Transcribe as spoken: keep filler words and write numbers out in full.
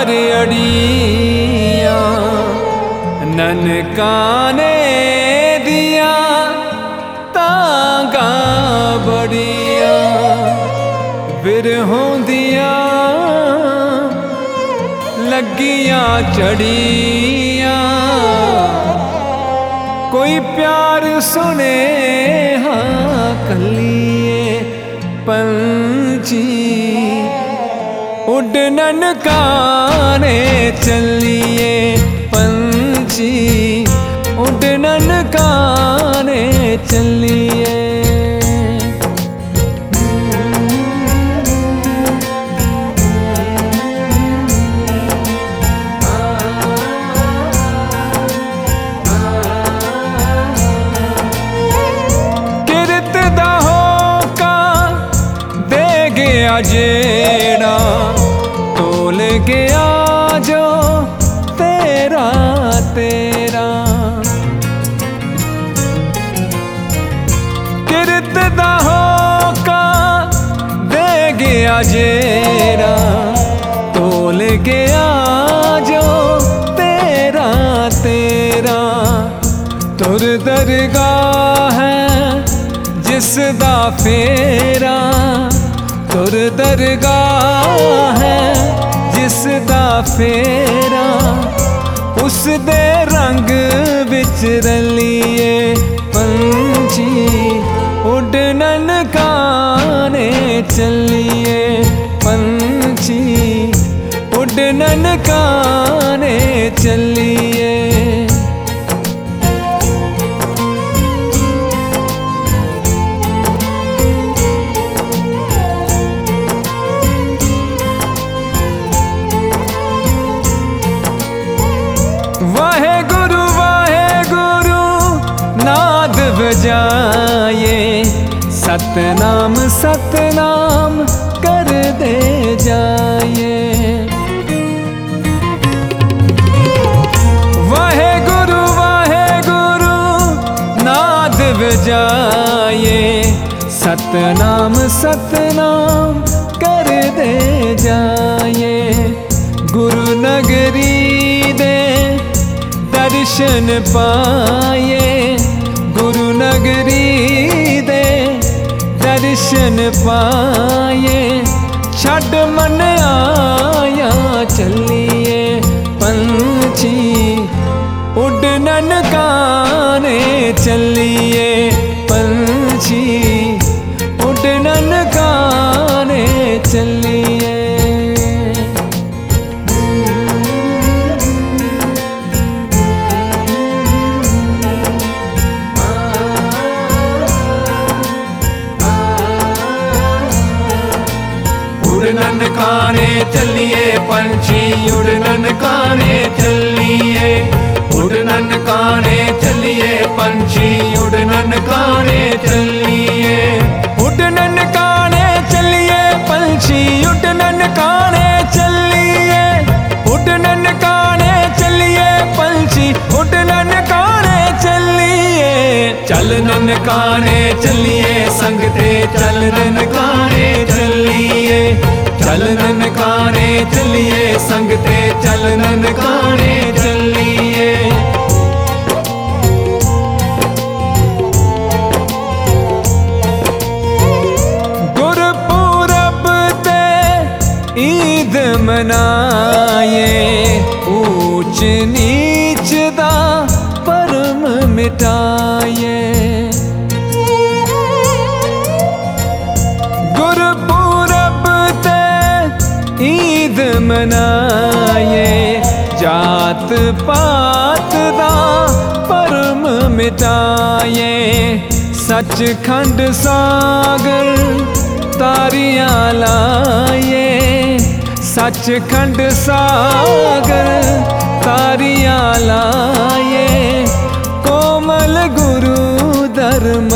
प्यार अड़िया ननकाने दिया तांगा बड़िया बिरहों दिया लगियां चढ़िया कोई प्यार सुने हाँ कलिए पंछी उड़ ननकाने चलिए पंछी उड़ ननकाने चलिए। किरत दा होका दे गया जेड़ा तोल गया जो तेरा तेरा किरत दा होका दे गया जेड़ा तोल गया जो तेरा तेरा तुर दरगाह है जिसदा फेरा तुर दरगाह है जिसदा फेरा उस दे रंग बिच रलिए पंछी उड़ ननकाने चलिए पंछी उड़ ननकाने चलिए। वाहे गुरु वाहे गुरु नाद बजाए सतनाम सतनाम कर दे जाए। वाहे गुरु वाहे गुरु नाद बजाए सतनाम सतनाम कर दे जाए। गुरु नगरी दे दर्शन पाए गुरु नगरी दे दर्शन पाए छड़ मन आया चलिए पंछी उड़ ननकाने चलिए पंछी उड़ ननकाने चलिए। उड़ ननकाने चलिए पंछी उड़ ननकाने चलिए उड़ ननकाने चलिए पंछी उड़ ननकाने चलिए उड़ ननकाने चलिए पंछी उड़ ननकाने चलिए उड़ ननकाने चलिए पंछी उड़ ननकाने चलिए। चल ननकाने चलिए संगते चल ननकाने चलिए चल ननकाने चलिए संगते चल ननकाने चलिए। गुरपुरब ते ईद मनाए ऊंच नीच दा परम मिटाए। गुरपुरब ते ईद मनाए जात पात दा परम मिटाए। सचखंड सागर तारियां लाए सचखंड सागर तारियां लाए कोमल गुरु धर्म